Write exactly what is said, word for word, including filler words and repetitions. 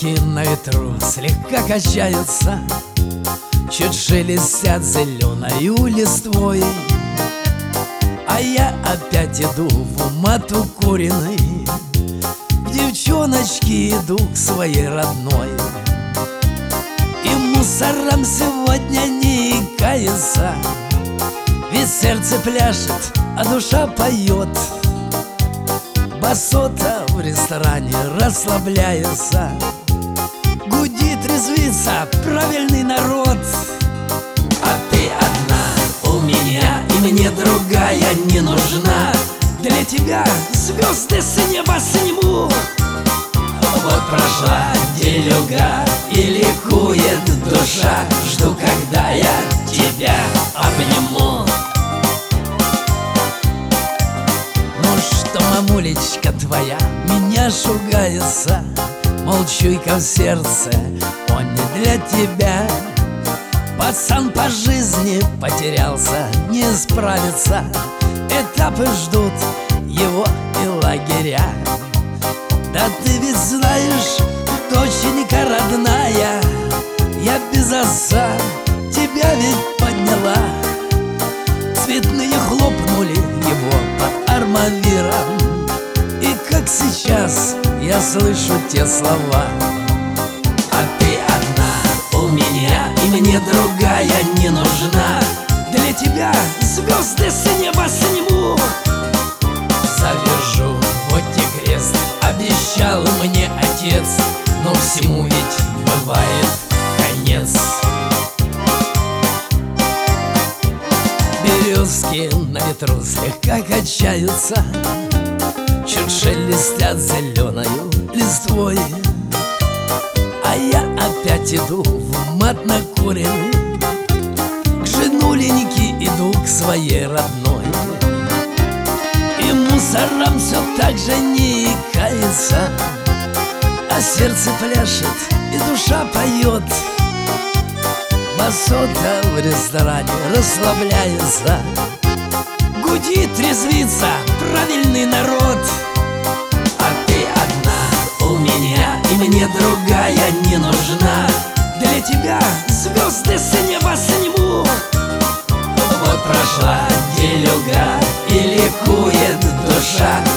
Березки на ветру слегка качаются, чуть шелестят зеленою листвой. А я опять иду в умат укуренный, к девчоночке иду к своей родной. И мусорам сегодня не икается, ведь сердце пляшет, а душа поет. Басота в ресторане расслабляется, гудит, резвится правильный народ. А ты одна у меня, и мне другая не нужна. Для тебя звезды с неба сниму. Вот прошла делюга и ликует душа, жду, когда я тебя обниму. Ну что, мамулечка твоя меня шугается, мол, чуйка в сердце, он не для тебя. Пацан по жизни потерялся, не справится, этапы ждут его и лагеря. Да ты ведь знаешь, доченька родная, я без отца тебя ведь подняла. Цветные хлопнули его под армавиром, и как сейчас я слышу те слова. А ты одна у меня, и мне другая не нужна. Для тебя звезды с неба сниму. Завяжу вот и крест, обещал мне отец, но всему ведь бывает конец. Березки на ветру слегка качаются, чуть шелестят зеленою листвой. А я опять иду в умат накуренный, к женуленьке иду к своей родной. И мусорам все так же не икается, а сердце пляшет и душа поет. Басота в ресторане расслабляется, гудит, резвится правильный народ. А ты одна у меня, и мне другая не нужна. Для тебя звезды с неба сниму. Вот прошла делюга и ликует душа,